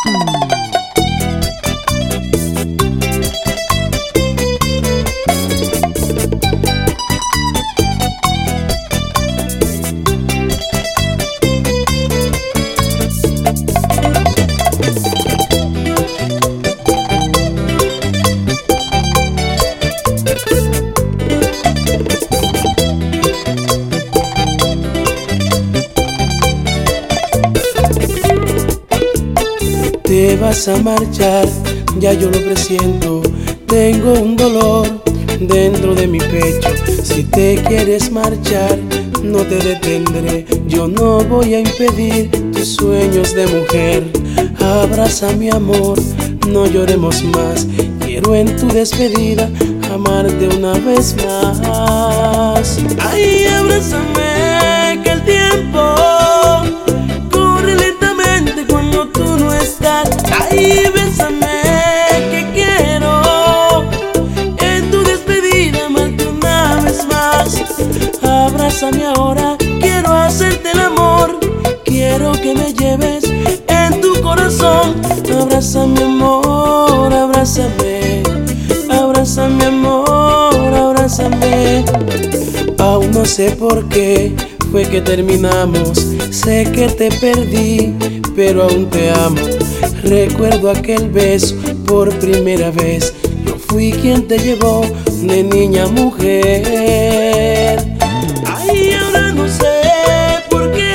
Te vas a marchar, ya yo lo presiento. Tengo un dolor dentro de mi pecho. Si te quieres marchar, no te detendré. Yo no voy a impedir tus sueños de mujer. Abraza mi amor, no lloremos más. Quiero en tu despedida amarte una vez más. Ay, abrázame, que el tiempo corre lentamente cuando tú no estás. Ay, bésame, que quiero en tu despedida amarte una vez más. Abrázame ahora, quiero hacerte el amor. Quiero que me lleves en tu corazón. Abrázame, amor, abrázame. Abrázame, amor, abrázame. Aún no sé por qué fue que terminamos. Sé que te perdí, pero aún te amo. Recuerdo aquel beso por primera vez. Yo fui quien te llevó de niña a mujer. Ay, ahora no sé por qué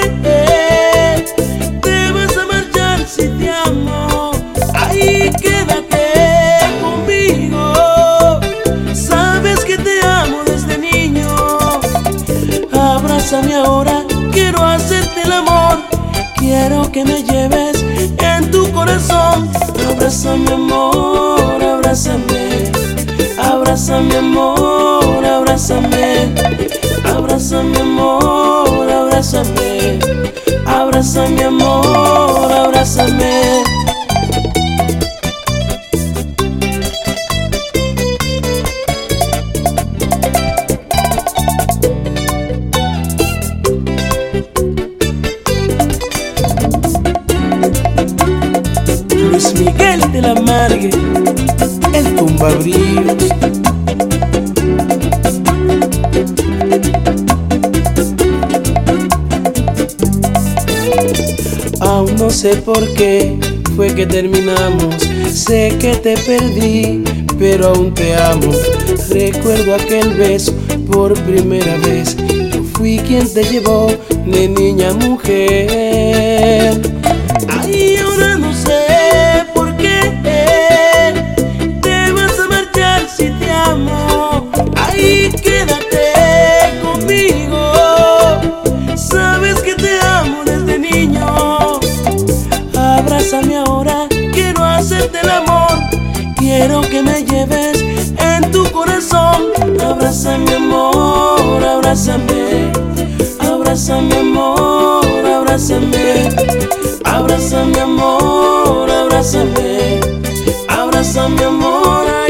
te vas a marchar si te amo. Ay, quédate conmigo. Sabes que te amo desde niño. Abrázame ahora, quiero hacerte el amor. Quiero que me lleves en tu corazón. Abrázame, amor, abrázame. Abrázame, amor, abrázame. Abrázame, amor, abrázame. Abrázame, amor, abrázame. Luis Miguel de la Margue, el tumbabríos. Aún no sé por qué fue que terminamos. Sé que te perdí, pero aún te amo. Recuerdo aquel beso por primera vez. Yo fui quien te llevó de niña a mujer. Ay, ahora no sé por qué te vas a marchar si te amo. Ay, quédate conmigo. Sabes que te amo desde niño. Abrázame ahora, quiero hacerte el amor. Quiero que me lleves en tu corazón. Abrázame, amor, abrázame. Abrázame, amor, abrázame. Abrázame, amor, abrázame. Abrázame, amor.